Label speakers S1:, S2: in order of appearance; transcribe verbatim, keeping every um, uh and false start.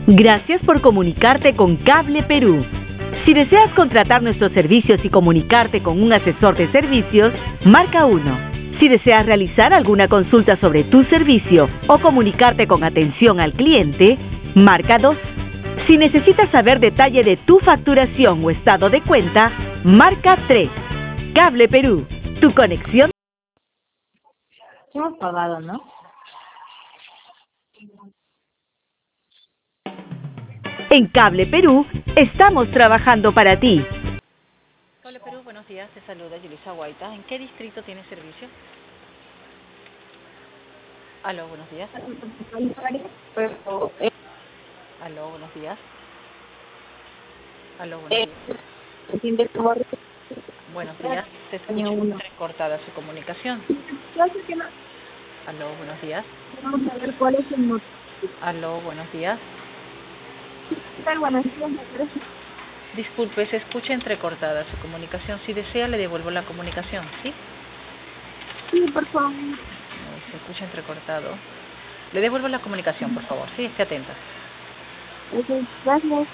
S1: Gracias por comunicarte con Cable Perú. Si deseas contratar nuestros servicios y comunicarte con un asesor de servicios, marca uno. Si deseas realizar alguna consulta sobre tu servicio o comunicarte con atención al cliente, marca dos. Si necesitas saber detalle de tu facturación o estado de cuenta, marca tres. Cable Perú, tu conexión.
S2: Hemos pagado, ¿no?
S1: En Cable Perú, estamos trabajando para ti.
S3: Cable Perú, buenos días, te saluda Yulisa Guaita. ¿En qué distrito tiene servicio? Aló, buenos días.
S2: Pero, eh,
S3: Aló, buenos días. Aló, buenos
S2: eh,
S3: días.
S2: sin descubrir-
S3: Buenos días, te escucho
S2: Año uno.
S3: entrecortada su comunicación.
S2: Yo sé que no
S3: Aló, buenos días.
S2: vamos a ver cuál es el motivo.
S3: Aló, buenos días.
S2: Bueno, entonces,
S3: Disculpe, se escucha entrecortada su comunicación. Si desea, le devuelvo la comunicación, ¿sí?
S2: sí, por favor.
S3: No, se escucha entrecortado. Le devuelvo la comunicación, por favor, sí, esté atenta.
S2: Ok, gracias.